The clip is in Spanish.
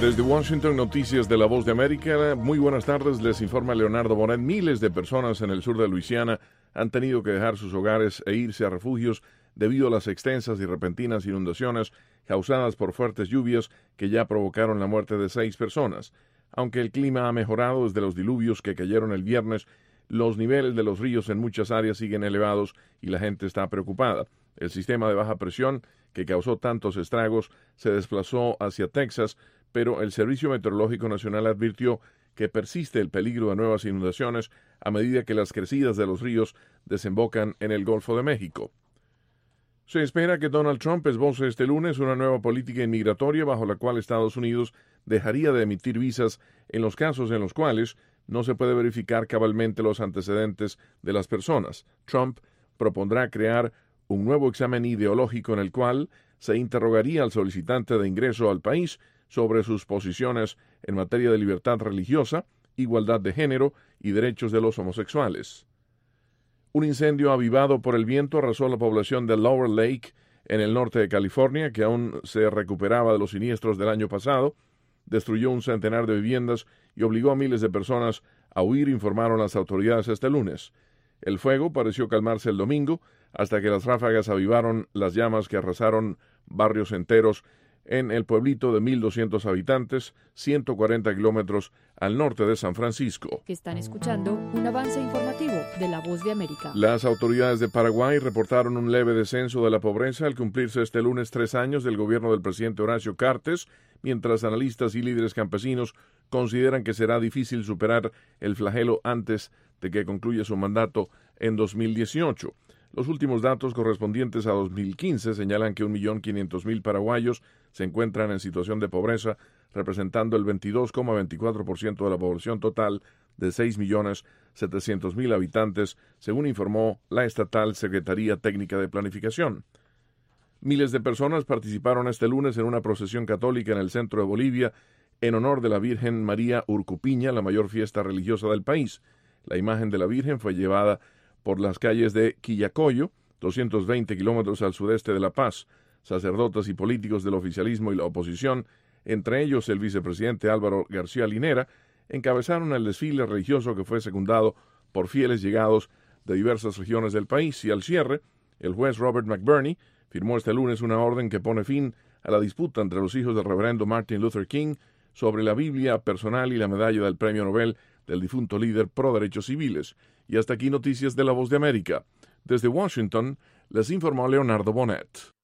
Desde Washington, noticias de La Voz de América. Muy buenas tardes, les informa Leonardo Bonet. Miles de personas en el sur de Luisiana han tenido que dejar sus hogares e irse a refugios debido a las extensas y repentinas inundaciones causadas por fuertes lluvias que ya provocaron la muerte de 6 personas. Aunque el clima ha mejorado desde los diluvios que cayeron el viernes, los niveles de los ríos en muchas áreas siguen elevados y la gente está preocupada. El sistema de baja presión que causó tantos estragos se desplazó hacia Texas, pero el Servicio Meteorológico Nacional advirtió que persiste el peligro de nuevas inundaciones a medida que las crecidas de los ríos desembocan en el Golfo de México. Se espera que Donald Trump esboce este lunes una nueva política inmigratoria bajo la cual Estados Unidos dejaría de emitir visas en los casos en los cuales no se puede verificar cabalmente los antecedentes de las personas. Trump propondrá crear un nuevo examen ideológico en el cual se interrogaría al solicitante de ingreso al país sobre sus posiciones en materia de libertad religiosa, igualdad de género y derechos de los homosexuales. Un incendio avivado por el viento arrasó la población de Lower Lake, en el norte de California, que aún se recuperaba de los siniestros del año pasado. Destruyó un centenar de viviendas y obligó a miles de personas a huir, informaron las autoridades este lunes. El fuego pareció calmarse el domingo, hasta que las ráfagas avivaron las llamas que arrasaron barrios enteros en el pueblito de 1,200 habitantes, 140 kilómetros al norte de San Francisco. Están escuchando un avance informativo de La Voz de América. Las autoridades de Paraguay reportaron un leve descenso de la pobreza al cumplirse este lunes 3 años del gobierno del presidente Horacio Cartes, mientras analistas y líderes campesinos consideran que será difícil superar el flagelo antes de que concluya su mandato en 2018. Los últimos datos correspondientes a 2015 señalan que 1.500.000 paraguayos se encuentran en situación de pobreza, representando el 22,24% de la población total de 6.700.000 habitantes, según informó la estatal Secretaría Técnica de Planificación. Miles de personas participaron este lunes en una procesión católica en el centro de Bolivia en honor de la Virgen María Urcupiña, la mayor fiesta religiosa del país. La imagen de la Virgen fue llevada por las calles de Quillacollo, 220 kilómetros al sudeste de La Paz. Sacerdotes y políticos del oficialismo y la oposición, entre ellos el vicepresidente Álvaro García Linera, encabezaron el desfile religioso que fue secundado por fieles llegados de diversas regiones del país, y al cierre, el juez Robert McBurney firmó este lunes una orden que pone fin a la disputa entre los hijos del reverendo Martin Luther King sobre la Biblia personal y la medalla del Premio Nobel del difunto líder pro derechos civiles. Y hasta aquí noticias de La Voz de América. Desde Washington, les informó Leonardo Bonet.